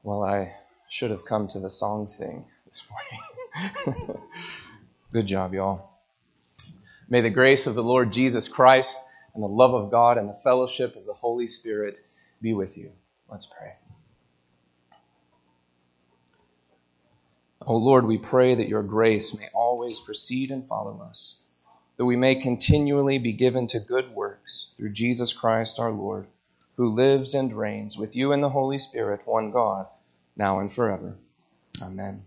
Well, I should have come to the song sing this morning. Good job, y'all. May the grace of the Lord Jesus Christ and the love of God and the fellowship of the Holy Spirit be with you. Let's pray. O Lord, we pray that your grace may always precede and follow us, that we may continually be given to good works through Jesus Christ our Lord, who lives and reigns with you in the Holy Spirit, one God, now and forever. Amen.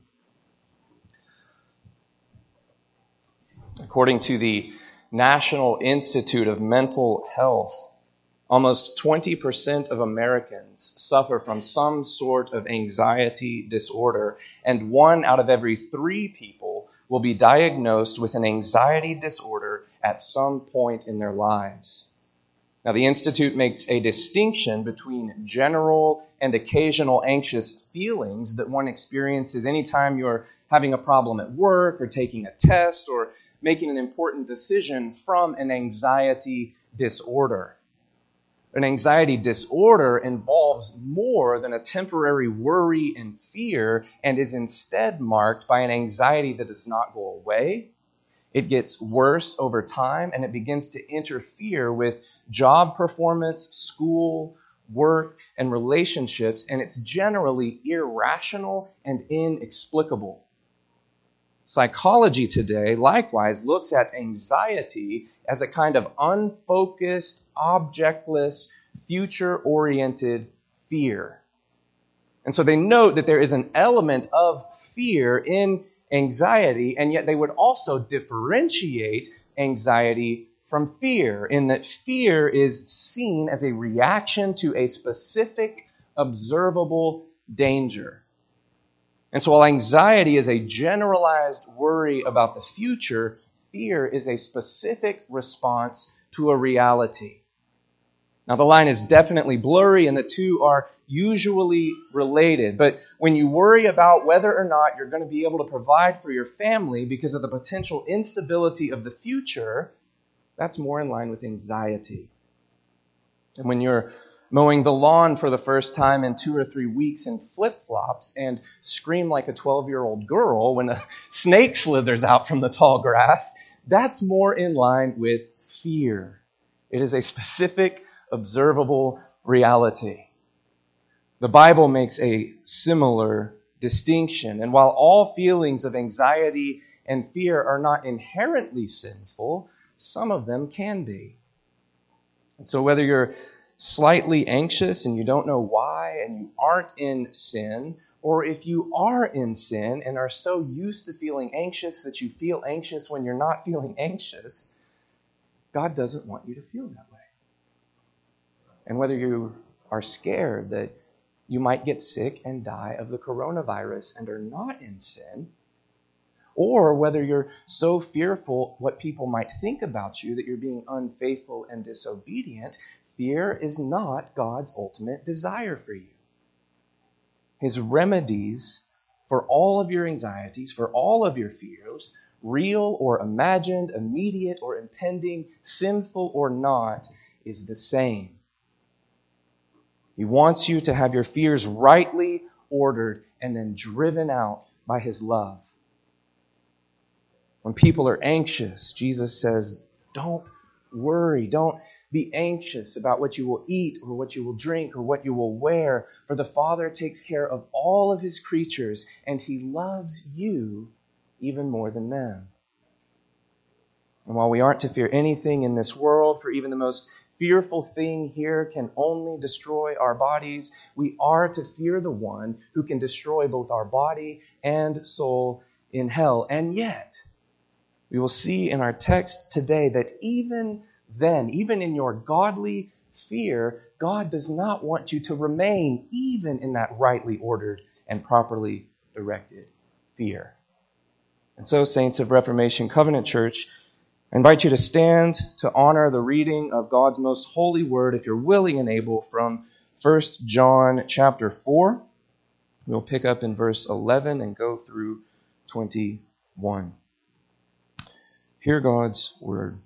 According to the National Institute of Mental Health, almost 20% of Americans suffer from some sort of anxiety disorder, and 1 out of every 3 people will be diagnosed with an anxiety disorder at some point in their lives. Now, the Institute makes a distinction between general and occasional anxious feelings that one experiences anytime you're having a problem at work or taking a test or making an important decision from an anxiety disorder. An anxiety disorder involves more than a temporary worry and fear and is instead marked by an anxiety that does not go away. It gets worse over time, and it begins to interfere with job performance, school, work, and relationships, and it's generally irrational and inexplicable. Psychology today, likewise, looks at anxiety as a kind of unfocused, objectless, future-oriented fear. And so they note that there is an element of fear in anxiety, and yet they would also differentiate anxiety from fear, in that fear is seen as a reaction to a specific, observable danger. And so while anxiety is a generalized worry about the future, fear is a specific response to a reality. Now, the line is definitely blurry, and the two are usually related. But when you worry about whether or not you're going to be able to provide for your family because of the potential instability of the future, that's more in line with anxiety. And when you're mowing the lawn for the first time in 2 or 3 weeks in flip-flops and scream like a 12-year-old girl when a snake slithers out from the tall grass, that's more in line with fear. It is a specific, observable reality. The Bible makes a similar distinction, and while all feelings of anxiety and fear are not inherently sinful, some of them can be. And so whether you're slightly anxious and you don't know why and you aren't in sin, or if you are in sin and are so used to feeling anxious that you feel anxious when you're not feeling anxious, God doesn't want you to feel that way. And whether you are scared that you might get sick and die of the coronavirus and are not in sin, or whether you're so fearful what people might think about you that you're being unfaithful and disobedient, fear is not God's ultimate desire for you. His remedies for all of your anxieties, for all of your fears, real or imagined, immediate or impending, sinful or not, is the same. He wants you to have your fears rightly ordered and then driven out by His love. When people are anxious, Jesus says, don't worry, don't be anxious about what you will eat or what you will drink or what you will wear, for the Father takes care of all of His creatures, and He loves you even more than them. And while we aren't to fear anything in this world, for even the most fearful thing here can only destroy our bodies, we are to fear the one who can destroy both our body and soul in hell. And yet, we will see in our text today that even then, even in your godly fear, God does not want you to remain even in that rightly ordered and properly directed fear. And so, saints of Reformation Covenant Church, I invite you to stand to honor the reading of God's most holy word, if you're willing and able, from 1 John chapter 4. We'll pick up in verse 11 and go through 21. Hear God's word.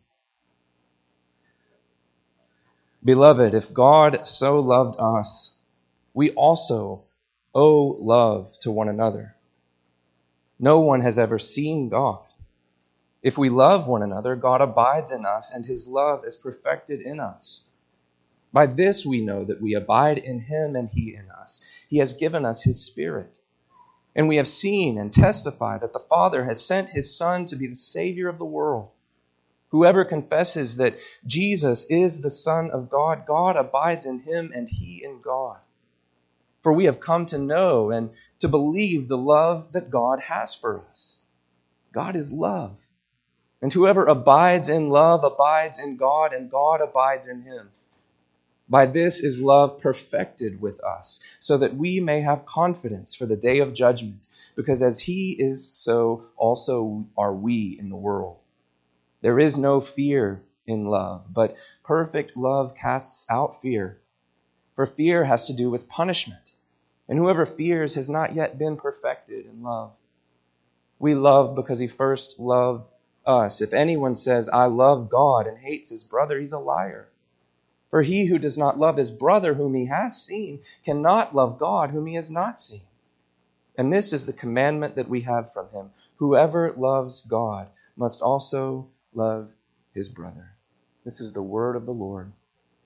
Beloved, if God so loved us, we also owe love to one another. No one has ever seen God. If we love one another, God abides in us, and his love is perfected in us. By this we know that we abide in him and he in us. He has given us his Spirit. And we have seen and testify that the Father has sent his Son to be the Savior of the world. Whoever confesses that Jesus is the Son of God, God abides in him and he in God. For we have come to know and to believe the love that God has for us. God is love. And whoever abides in love abides in God, and God abides in him. By this is love perfected with us, so that we may have confidence for the day of judgment, because as he is, so also are we in the world. There is no fear in love, but perfect love casts out fear. For fear has to do with punishment, and whoever fears has not yet been perfected in love. We love because he first loved us. If anyone says, I love God, and hates his brother, he's a liar. For he who does not love his brother whom he has seen cannot love God whom he has not seen. And this is the commandment that we have from him. Whoever loves God must also love his brother. This is the word of the Lord.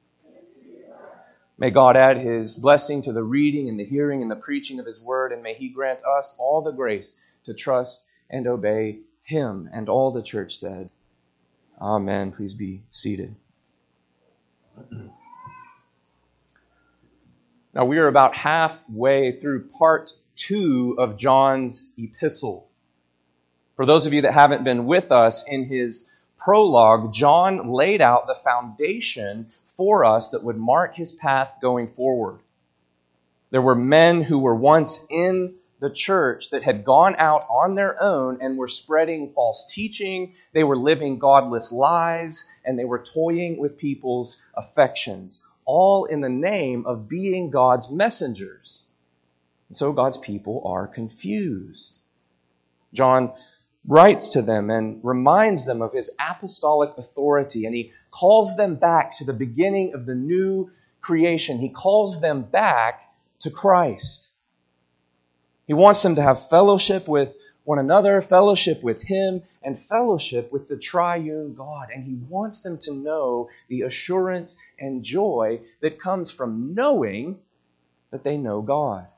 May God add his blessing to the reading and the hearing and the preaching of his word, and may he grant us all the grace to trust and obey him. And all the church said, Amen. Please be seated. Now we are about halfway through part 2 of John's epistle. For those of you that haven't been with us, in his prologue, John laid out the foundation for us that would mark his path going forward. There were men who were once in the church that had gone out on their own and were spreading false teaching. They were living godless lives, and they were toying with people's affections, all in the name of being God's messengers. And so God's people are confused. John writes to them and reminds them of his apostolic authority, and he calls them back to the beginning of the new creation. He calls them back to Christ. He wants them to have fellowship with one another, fellowship with him, and fellowship with the triune God. And he wants them to know the assurance and joy that comes from knowing that they know God.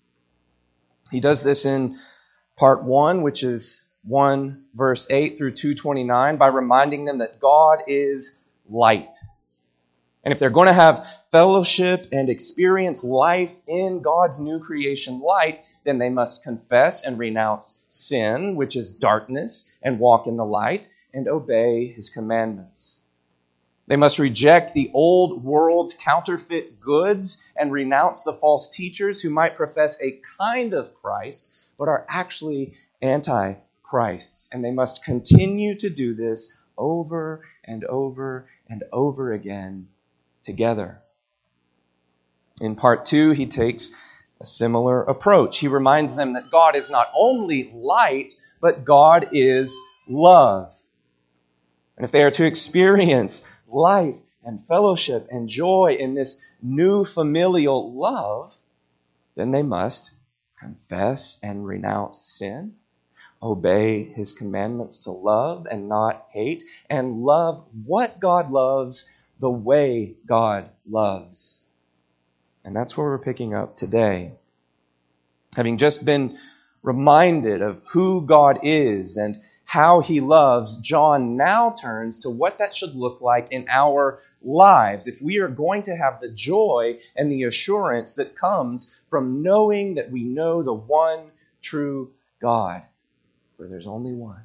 He does this in part 1, which is 1 verse 8 through 2:29, by reminding them that God is light. And if they're going to have fellowship and experience life in God's new creation light, then they must confess and renounce sin, which is darkness, and walk in the light, and obey his commandments. They must reject the old world's counterfeit goods and renounce the false teachers who might profess a kind of Christ, but are actually anti-Christs. And they must continue to do this over and over and over again together. In part 2, he takes a similar approach. He reminds them that God is not only light, but God is love. And if they are to experience life and fellowship and joy in this new familial love, then they must confess and renounce sin, obey his commandments to love and not hate, and love what God loves the way God loves. And that's where we're picking up today. Having just been reminded of who God is and how he loves, John now turns to what that should look like in our lives if we are going to have the joy and the assurance that comes from knowing that we know the one true God. For there's only one.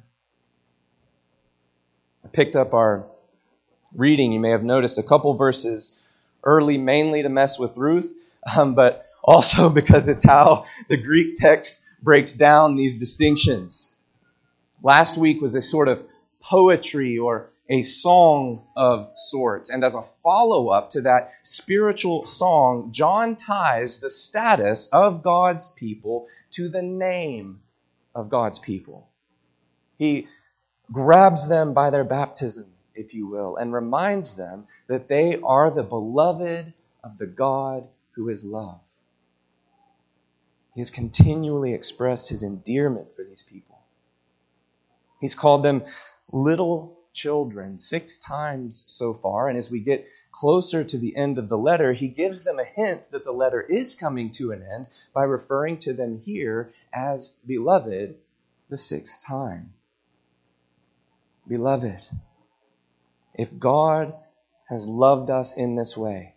I picked up our reading. You may have noticed a couple verses early, mainly to mess with Ruth, but also because it's how the Greek text breaks down these distinctions. Last week was a sort of poetry or a song of sorts. And as a follow-up to that spiritual song, John ties the status of God's people to the name of God's people. He grabs them by their baptism, if you will, and reminds them that they are the beloved of the God who is love. He has continually expressed his endearment for these people. He's called them little children 6 times so far, and as we get closer to the end of the letter, he gives them a hint that the letter is coming to an end by referring to them here as beloved the 6th time. Beloved, if God has loved us in this way,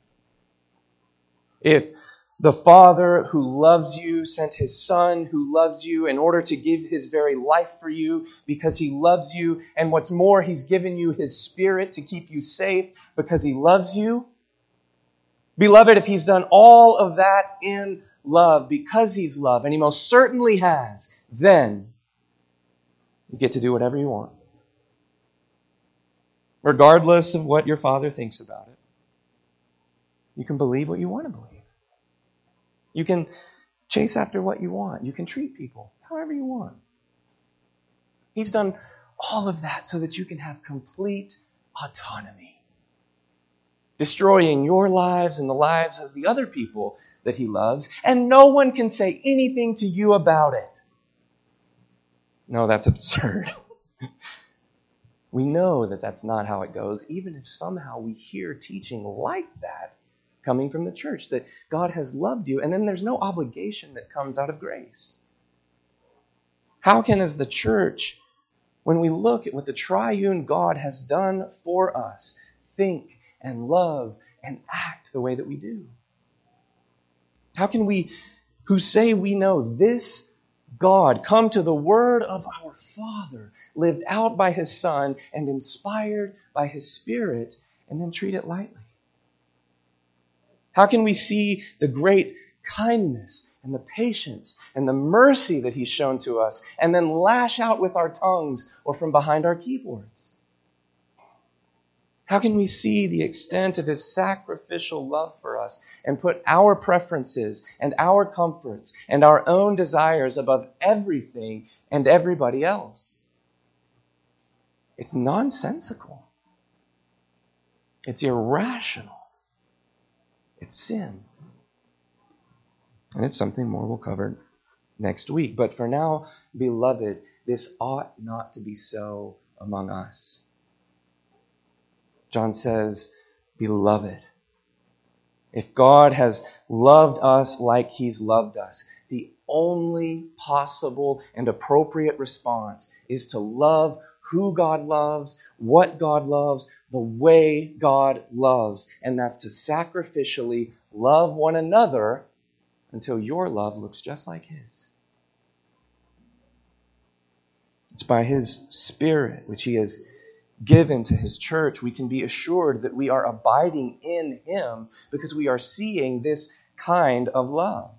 if the Father who loves you sent his Son who loves you in order to give his very life for you because he loves you, and what's more, he's given you his Spirit to keep you safe because he loves you. Beloved, if he's done all of that in love because he's love, and he most certainly has, then you get to do whatever you want, regardless of what your Father thinks about it. You can believe what you want to believe. You can chase after what you want. You can treat people however you want. He's done all of that so that you can have complete autonomy, destroying your lives and the lives of the other people that he loves, and no one can say anything to you about it. No, that's absurd. We know that that's not how it goes, even if somehow we hear teaching like that coming from the church, that God has loved you, and then there's no obligation that comes out of grace. How can, as the church, when we look at what the triune God has done for us, think and love and act the way that we do? How can we, who say we know this God, come to the word of our Father, lived out by his Son and inspired by his Spirit, and then treat it lightly? How can we see the great kindness and the patience and the mercy that he's shown to us and then lash out with our tongues or from behind our keyboards? How can we see the extent of his sacrificial love for us and put our preferences and our comforts and our own desires above everything and everybody else? It's nonsensical. It's irrational. It's sin. And it's something more we'll cover next week. But for now, beloved, this ought not to be so among us. John says, beloved. If God has loved us like he's loved us, the only possible and appropriate response is to love who God loves, what God loves, the way God loves. And that's to sacrificially love one another until your love looks just like his. It's by his Spirit, which he has given to his church, we can be assured that we are abiding in him because we are seeing this kind of love.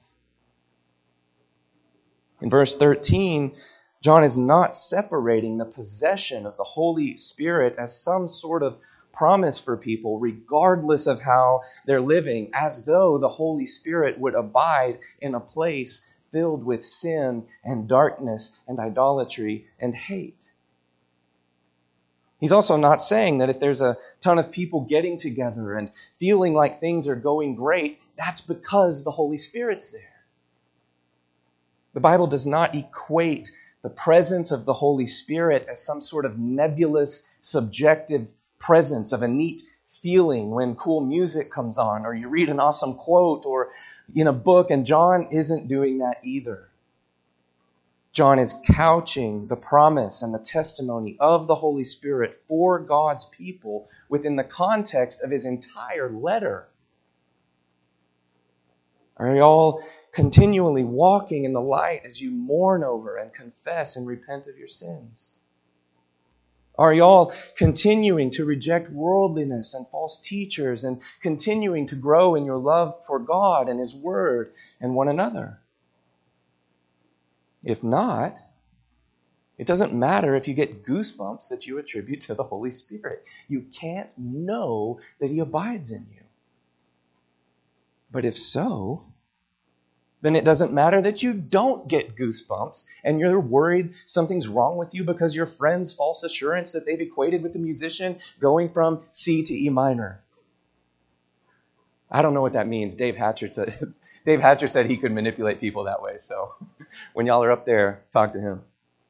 In verse 13, John is not separating the possession of the Holy Spirit as some sort of promise for people, regardless of how they're living, as though the Holy Spirit would abide in a place filled with sin and darkness and idolatry and hate. He's also not saying that if there's a ton of people getting together and feeling like things are going great, that's because the Holy Spirit's there. The Bible does not equate the presence of the Holy Spirit as some sort of nebulous, subjective presence of a neat feeling when cool music comes on or you read an awesome quote or in a book, and John isn't doing that either. John is couching the promise and the testimony of the Holy Spirit for God's people within the context of his entire letter. Are you all continually walking in the light as you mourn over and confess and repent of your sins? Are y'all continuing to reject worldliness and false teachers and continuing to grow in your love for God and his word and one another? If not, it doesn't matter if you get goosebumps that you attribute to the Holy Spirit. You can't know that he abides in you. But if so, then it doesn't matter that you don't get goosebumps and you're worried something's wrong with you because your friend's false assurance that they've equated with the musician going from C to E minor. I don't know what that means. Dave Hatcher Dave Hatcher said he could manipulate people that way. So when y'all are up there, talk to him.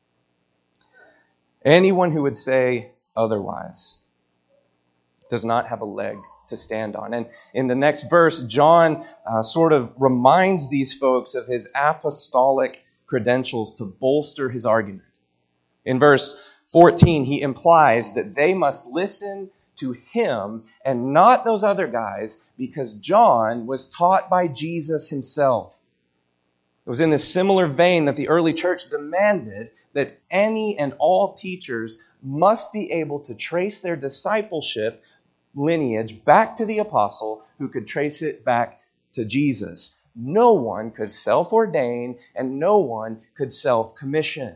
Anyone who would say otherwise does not have a leg to stand on. And in the next verse, John sort of reminds these folks of his apostolic credentials to bolster his argument. In verse 14, he implies that they must listen to him and not those other guys because John was taught by Jesus himself. It was in this similar vein that the early church demanded that any and all teachers must be able to trace their discipleship lineage back to the apostle who could trace it back to Jesus. No one could self-ordain and no one could self-commission.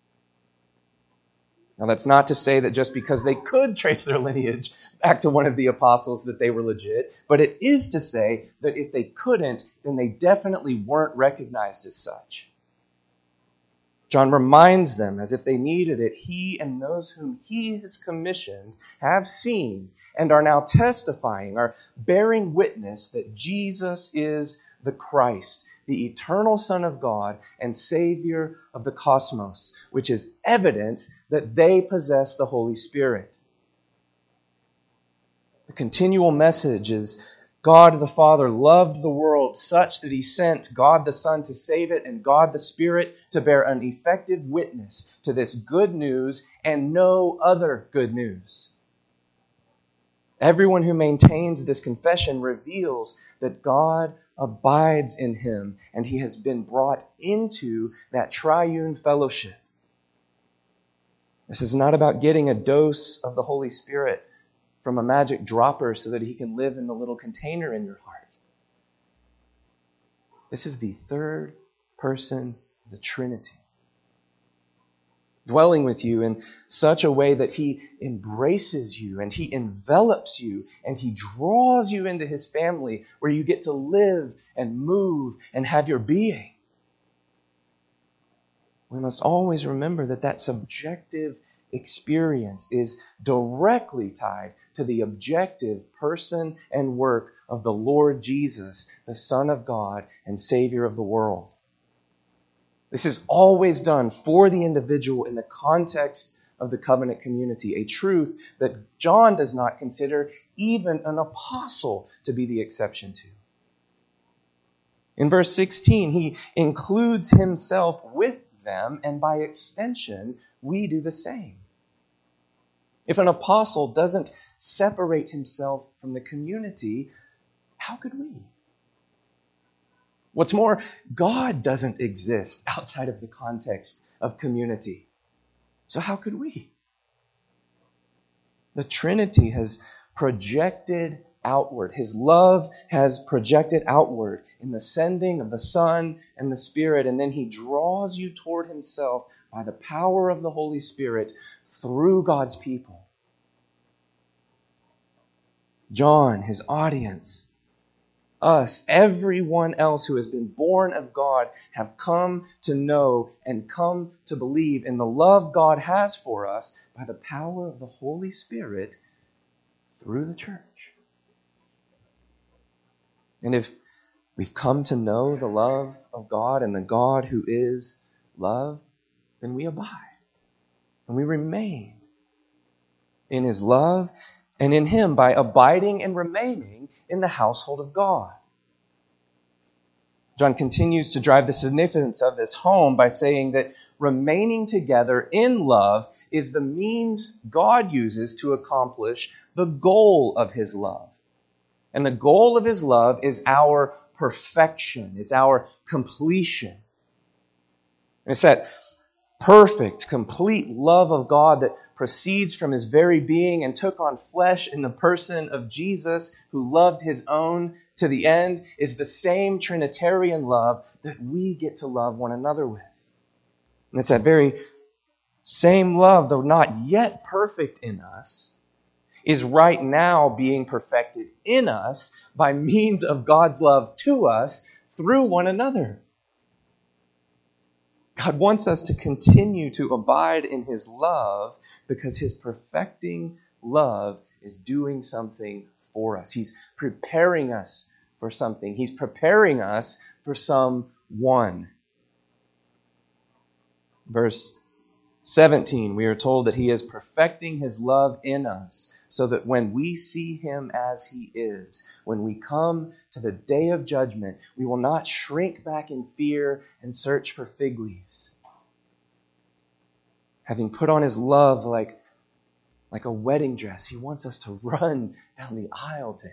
Now, that's not to say that just because they could trace their lineage back to one of the apostles that they were legit, but it is to say that if they couldn't, then they definitely weren't recognized as such. John reminds them, as if they needed it, he and those whom he has commissioned have seen and are now testifying, are bearing witness that Jesus is the Christ, the eternal Son of God and Savior of the cosmos, which is evidence that they possess the Holy Spirit. The continual message is God the Father loved the world such that he sent God the Son to save it and God the Spirit to bear an effective witness to this good news and no other good news. Everyone who maintains this confession reveals that God abides in him and he has been brought into that triune fellowship. This is not about getting a dose of the Holy Spirit from a magic dropper so that he can live in the little container in your heart. This is the third person of the Trinity, dwelling with you in such a way that he embraces you and he envelops you and he draws you into his family where you get to live and move and have your being. We must always remember that that subjective experience is directly tied to the objective person and work of the Lord Jesus, the Son of God and Savior of the world. This is always done for the individual in the context of the covenant community, a truth that John does not consider even an apostle to be the exception to. In verse 16, he includes himself with them, and by extension, we do the same. If an apostle doesn't separate himself from the community, how could we? What's more, God doesn't exist outside of the context of community. So how could we? The Trinity has projected outward. His love has projected outward in the sending of the Son and the Spirit, and then he draws you toward himself by the power of the Holy Spirit through God's people. John, his audience, us, everyone else who has been born of God have come to know and come to believe in the love God has for us by the power of the Holy Spirit through the church. And if we've come to know the love of God and the God who is love, then we abide and we remain in his love and in him by abiding and remaining in the household of God. John continues to drive the significance of this home by saying that remaining together in love is the means God uses to accomplish the goal of his love. And the goal of his love is our perfection. It's our completion. And it's that perfect, complete love of God that proceeds from his very being and took on flesh in the person of Jesus, who loved his own to the end, is the same Trinitarian love that we get to love one another with. And it's that very same love, though not yet perfect in us, is right now being perfected in us by means of God's love to us through one another. God wants us to continue to abide in his love because his perfecting love is doing something for us. He's preparing us for something. He's preparing us for someone. Verse 17, we are told that He is perfecting His love in us, so that when we see Him as He is, when we come to the day of judgment, we will not shrink back in fear and search for fig leaves. Having put on His love like a wedding dress, He wants us to run down the aisle to Him.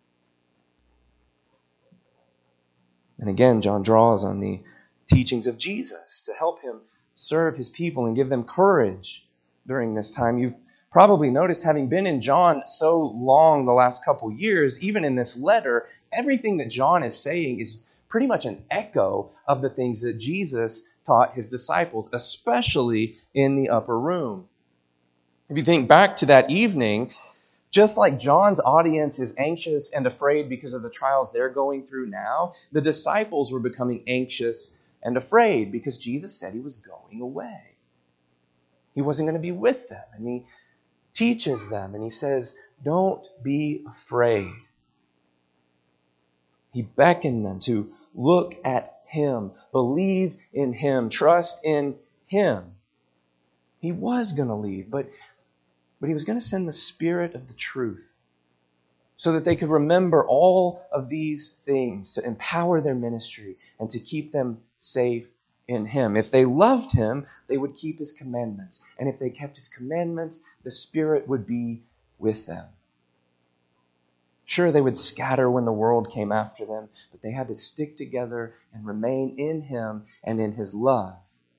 And again, John draws on the teachings of Jesus to help him serve His people and give them courage during this time. You've probably noticed, having been in John so long the last couple years, even in this letter, everything that John is saying is pretty much an echo of the things that Jesus taught His disciples, especially in the upper room. If you think back to that evening, just like John's audience is anxious and afraid because of the trials they're going through now, the disciples were becoming anxious and afraid because Jesus said He was going away. He wasn't going to be with them. And He teaches them and He says, don't be afraid. He beckoned them to look at Him, believe in Him, trust in Him. He was going to leave, but He was going to send the Spirit of the truth so that they could remember all of these things to empower their ministry and to keep them safe in Him. If they loved Him, they would keep His commandments. And if they kept His commandments, the Spirit would be with them. Sure, they would scatter when the world came after them, but they had to stick together and remain in Him and in His love.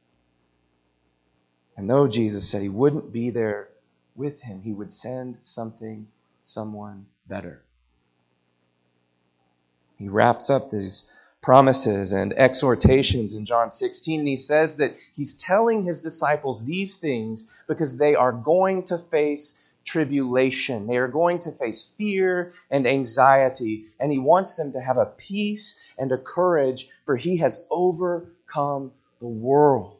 And though Jesus said He wouldn't be there with him, He would send someone better. He wraps up these promises and exhortations in John 16, and He says that He's telling His disciples these things because they are going to face tribulation. They are going to face fear and anxiety, and He wants them to have a peace and a courage, for He has overcome the world.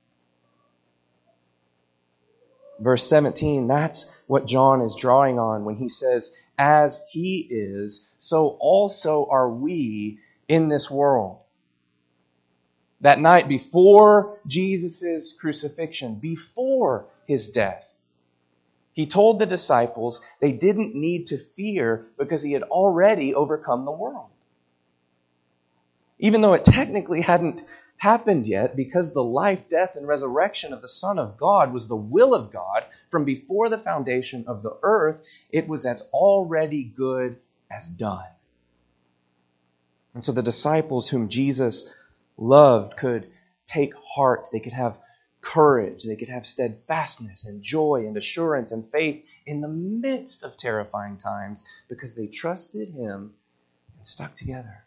Verse 17, that's what John is drawing on when he says, as He is, so also are we in this world. That night before Jesus' crucifixion, before His death, He told the disciples they didn't need to fear because He had already overcome the world. Even though it technically hadn't happened yet, because the life, death, and resurrection of the Son of God was the will of God from before the foundation of the earth, it was as already good as done. And so the disciples whom Jesus loved could take heart, they could have courage, they could have steadfastness and joy and assurance and faith in the midst of terrifying times because they trusted Him and stuck together.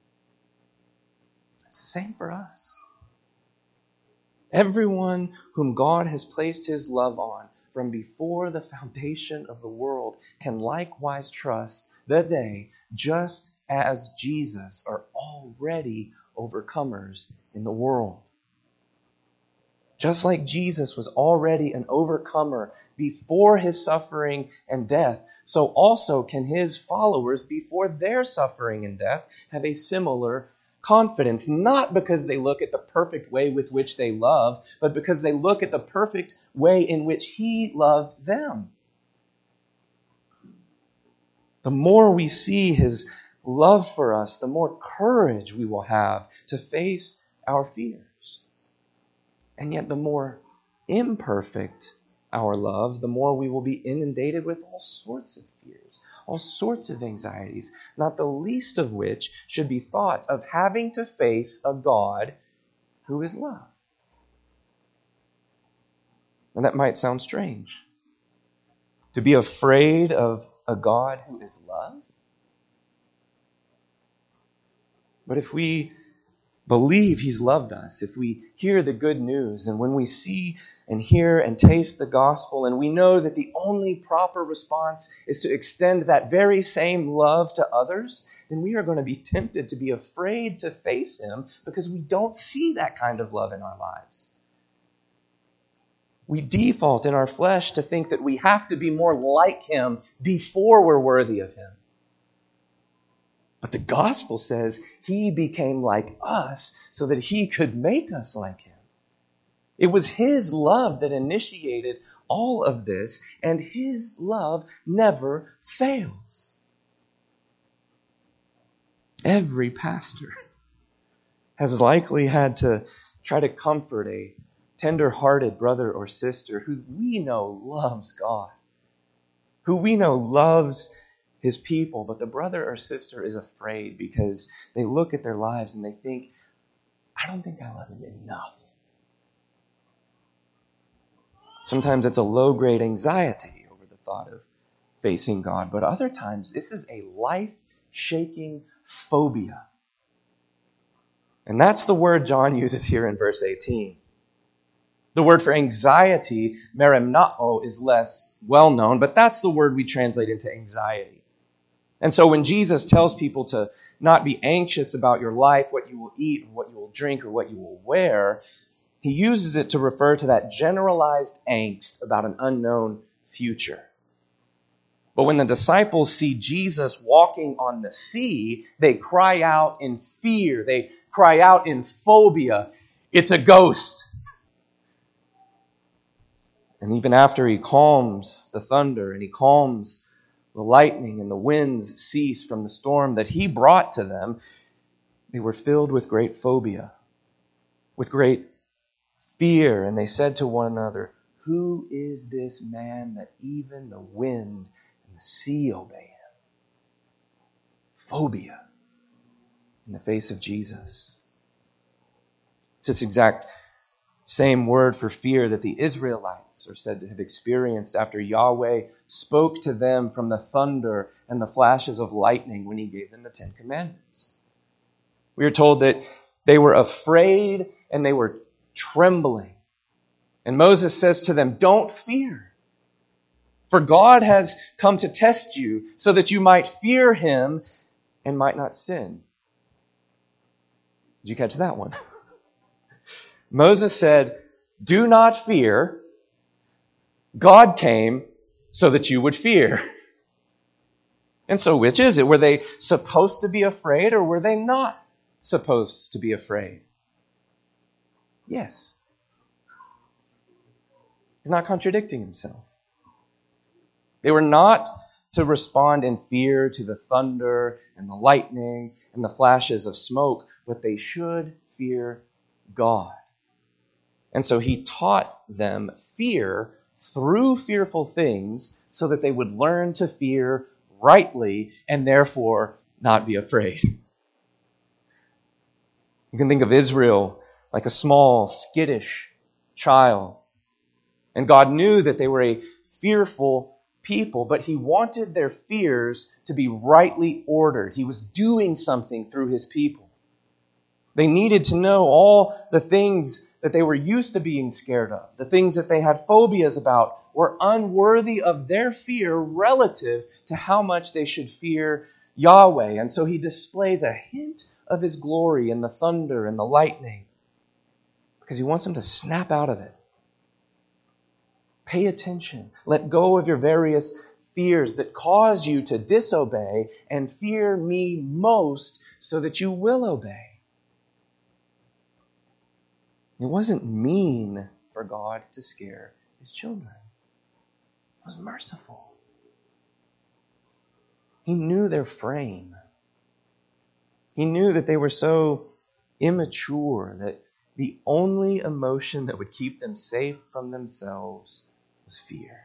It's the same for us. Everyone whom God has placed His love on from before the foundation of the world can likewise trust that they, just as Jesus, are already overcomers in the world. Just like Jesus was already an overcomer before His suffering and death, so also can His followers, before their suffering and death, have a similar confidence, not because they look at the perfect way with which they love, but because they look at the perfect way in which He loved them. The more we see His love for us, the more courage we will have to face our fears. And yet the more imperfect our love, the more we will be inundated with all sorts of fears, all sorts of anxieties, not the least of which should be thoughts of having to face a God who is love. And that might sound strange. To be afraid of a God who is love? But if we believe He's loved us, if we hear the good news, and when we see and hear and taste the gospel, and we know that the only proper response is to extend that very same love to others, then we are going to be tempted to be afraid to face Him because we don't see that kind of love in our lives. We default in our flesh to think that we have to be more like Him before we're worthy of Him. But the gospel says he became like us so that he could make us like him. It was his love that initiated all of this, and his love never fails. Every pastor has likely had to try to comfort a tender-hearted brother or sister who we know loves God, who we know loves his people, but the brother or sister is afraid because they look at their lives and they think, I don't think I love him enough. Sometimes it's a low-grade anxiety over the thought of facing God, but other times this is a life-shaking phobia. And that's the word John uses here in verse 18. The word for anxiety, merimnao, is less well known, but that's the word we translate into anxiety. And so when Jesus tells people to not be anxious about your life, what you will eat, or what you will drink, or what you will wear, he uses it to refer to that generalized angst about an unknown future. But when the disciples see Jesus walking on the sea, they cry out in fear. They cry out in phobia. It's a ghost. And even after he calms the thunder and he calms the lightning and the winds cease from the storm that he brought to them, they were filled with great phobia, with great fear. And they said to one another, who is this man that even the wind and the sea obey him? Phobia in the face of Jesus. It's this exact same word for fear that the Israelites are said to have experienced after Yahweh spoke to them from the thunder and the flashes of lightning when he gave them the Ten Commandments. We are told that they were afraid and they were trembling. And Moses says to them, don't fear, for God has come to test you so that you might fear him and might not sin. Did you catch that one? Moses said, do not fear. God came so that you would fear. And so which is it? Were they supposed to be afraid or were they not supposed to be afraid? Yes. He's not contradicting himself. They were not to respond in fear to the thunder and the lightning and the flashes of smoke, but they should fear God. And so he taught them fear through fearful things so that they would learn to fear rightly and therefore not be afraid. You can think of Israel like a small, skittish child. And God knew that they were a fearful people, but he wanted their fears to be rightly ordered. He was doing something through his people. They needed to know all the things that they were used to being scared of, the things that they had phobias about, were unworthy of their fear relative to how much they should fear Yahweh. And so he displays a hint of his glory in the thunder and the lightning because he wants them to snap out of it. Pay attention. Let go of your various fears that cause you to disobey and fear me most so that you will obey. It wasn't mean for God to scare his children. It was merciful. He knew their frame. He knew that they were so immature that the only emotion that would keep them safe from themselves was fear.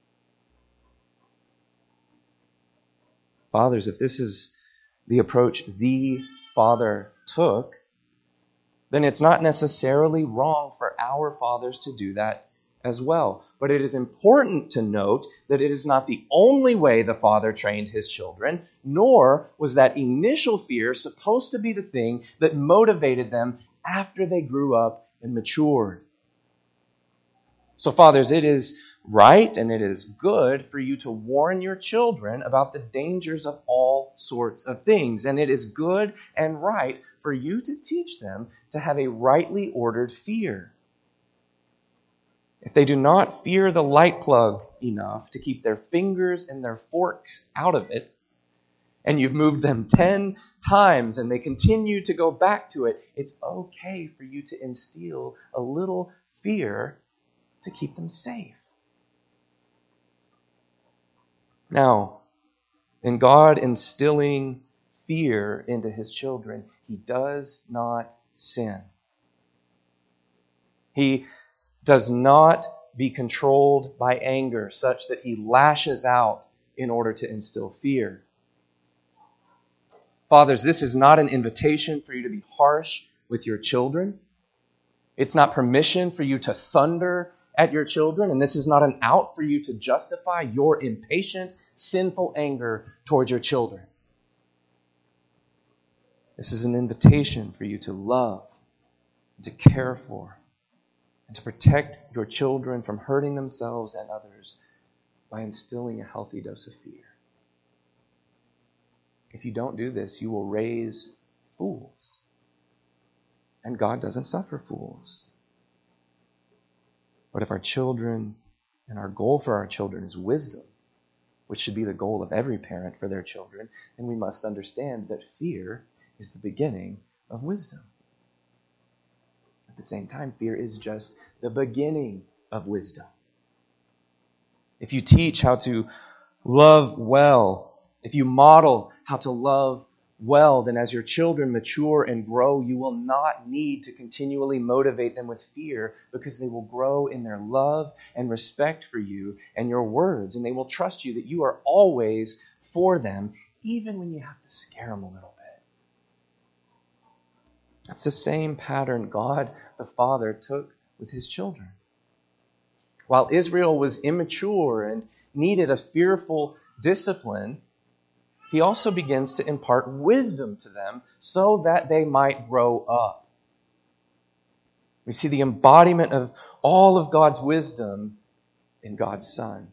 Fathers, if this is the approach the Father took, then it's not necessarily wrong for our fathers to do that as well. But it is important to note that it is not the only way the Father trained his children, nor was that initial fear supposed to be the thing that motivated them after they grew up and matured. So, fathers, it is right and it is good for you to warn your children about the dangers of all sorts of things. And it is good and right for you to teach them to have a rightly ordered fear. If they do not fear the light plug enough to keep their fingers and their forks out of it, and you've moved them 10 times and they continue to go back to it, it's okay for you to instill a little fear to keep them safe. Now, in God instilling fear into his children, he does not sin. He does not be controlled by anger such that he lashes out in order to instill fear. Fathers, this is not an invitation for you to be harsh with your children. It's not permission for you to thunder at your children, and this is not an out for you to justify your impatient, sinful anger towards your children. This is an invitation for you to love, and to care for, and to protect your children from hurting themselves and others by instilling a healthy dose of fear. If you don't do this, you will raise fools. And God doesn't suffer fools. But if our children, and our goal for our children is wisdom, which should be the goal of every parent for their children, then we must understand that fear is the beginning of wisdom. At the same time, fear is just the beginning of wisdom. If you teach how to love well, if you model how to love well, then as your children mature and grow, you will not need to continually motivate them with fear, because they will grow in their love and respect for you and your words, and they will trust you that you are always for them, even when you have to scare them a little bit. That's the same pattern God the Father took with his children. While Israel was immature and needed a fearful discipline, he also begins to impart wisdom to them so that they might grow up. We see the embodiment of all of God's wisdom in God's Son.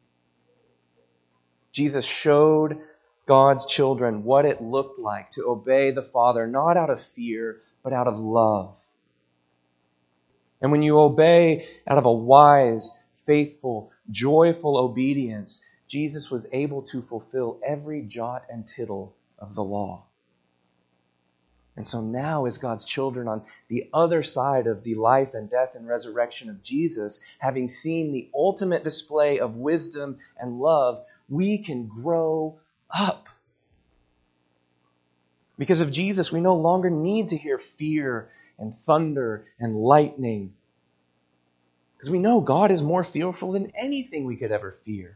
Jesus showed God's children what it looked like to obey the Father, not out of fear, but out of love. And when you obey out of a wise, faithful, joyful obedience, Jesus was able to fulfill every jot and tittle of the law. And so now, as God's children on the other side of the life and death and resurrection of Jesus, having seen the ultimate display of wisdom and love, we can grow up. Because of Jesus, we no longer need to hear fear and thunder and lightning. Because we know God is more fearful than anything we could ever fear.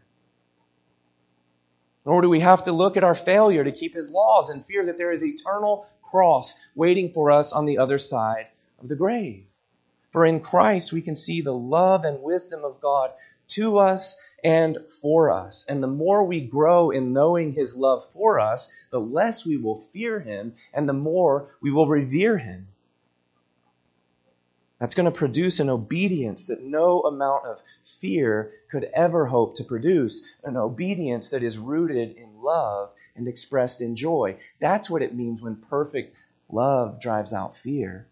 Nor do we have to look at our failure to keep his laws and fear that there is an eternal cross waiting for us on the other side of the grave. For in Christ we can see the love and wisdom of God to us and for us. And the more we grow in knowing his love for us, the less we will fear him and the more we will revere him. That's going to produce an obedience that no amount of fear could ever hope to produce, an obedience that is rooted in love and expressed in joy. That's what it means when perfect love drives out fear.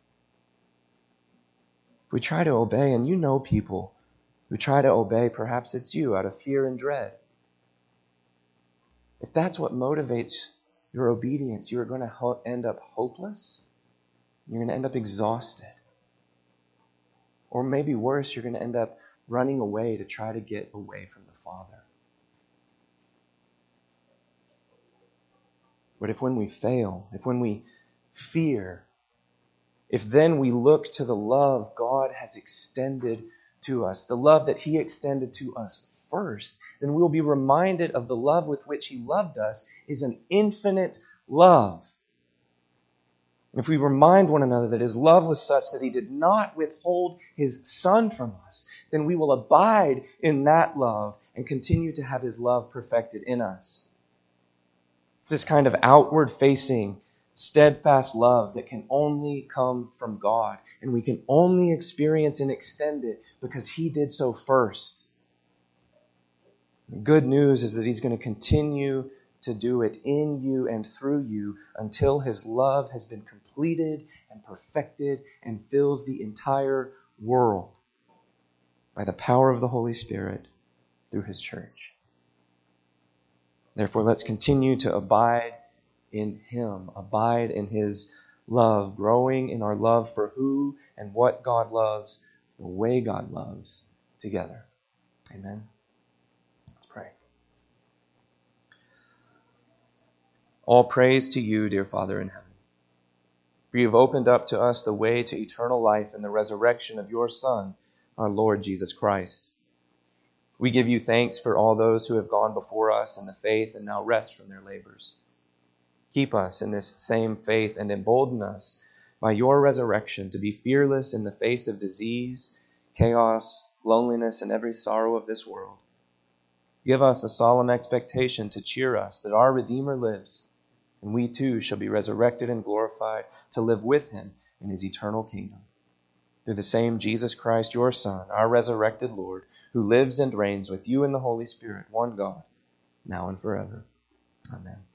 If we try to obey, and you know people who try to obey, perhaps it's you, out of fear and dread. If that's what motivates your obedience, you're going to end up hopeless. You're going to end up exhausted. Or maybe worse, you're going to end up running away to try to get away from the Father. But if when we fail, if when we fear, if then we look to the love God has extended to us, the love that he extended to us first, then we'll be reminded of the love with which he loved us is an infinite love. If we remind one another that his love was such that he did not withhold his Son from us, then we will abide in that love and continue to have his love perfected in us. It's this kind of outward-facing, steadfast love that can only come from God, and we can only experience and extend it because he did so first. The good news is that he's going to continue to do it in you and through you until his love has been completed and perfected and fills the entire world by the power of the Holy Spirit through his church. Therefore, let's continue to abide in him, abide in his love, growing in our love for who and what God loves, the way God loves, together. Amen. Let's pray. All praise to you, dear Father in heaven. For you have opened up to us the way to eternal life in the resurrection of your Son, our Lord Jesus Christ. We give you thanks for all those who have gone before us in the faith and now rest from their labors. Keep us in this same faith and embolden us by your resurrection to be fearless in the face of disease, chaos, loneliness, and every sorrow of this world. Give us a solemn expectation to cheer us that our Redeemer lives, and we too shall be resurrected and glorified to live with him in his eternal kingdom. Through the same Jesus Christ, your Son, our resurrected Lord, who lives and reigns with you in the Holy Spirit, one God, now and forever. Amen.